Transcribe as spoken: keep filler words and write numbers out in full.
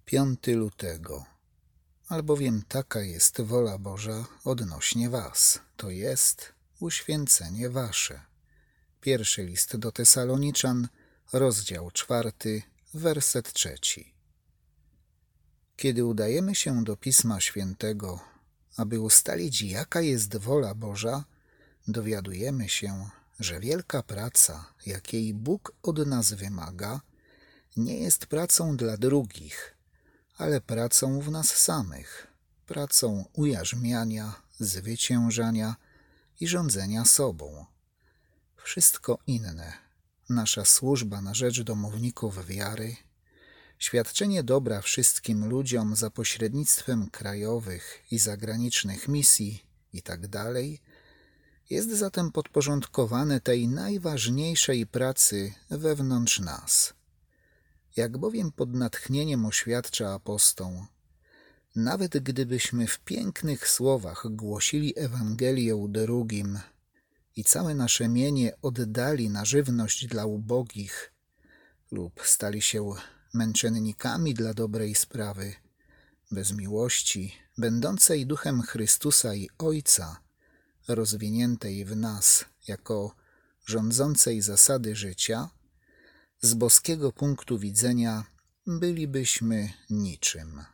piątego lutego. Albowiem taka jest wola Boża odnośnie was, to jest uświęcenie wasze. Pierwszy list do Tesaloniczan, rozdział czwarty, werset trzeci. Kiedy udajemy się do Pisma Świętego, aby ustalić, jaka jest wola Boża, dowiadujemy się, że wielka praca, jakiej Bóg od nas wymaga, nie jest pracą dla drugich, ale pracą w nas samych, pracą ujarzmiania, zwyciężania i rządzenia sobą. Wszystko inne, nasza służba na rzecz domowników wiary, świadczenie dobra wszystkim ludziom za pośrednictwem krajowych i zagranicznych misji itd., jest zatem podporządkowane tej najważniejszej pracy wewnątrz nas. Jak bowiem pod natchnieniem oświadcza apostoł, nawet gdybyśmy w pięknych słowach głosili Ewangelię drugim i całe nasze mienie oddali na żywność dla ubogich lub stali się męczennikami dla dobrej sprawy, bez miłości, będącej duchem Chrystusa i Ojca, rozwiniętej w nas jako rządzącej zasady życia, z boskiego punktu widzenia bylibyśmy niczym.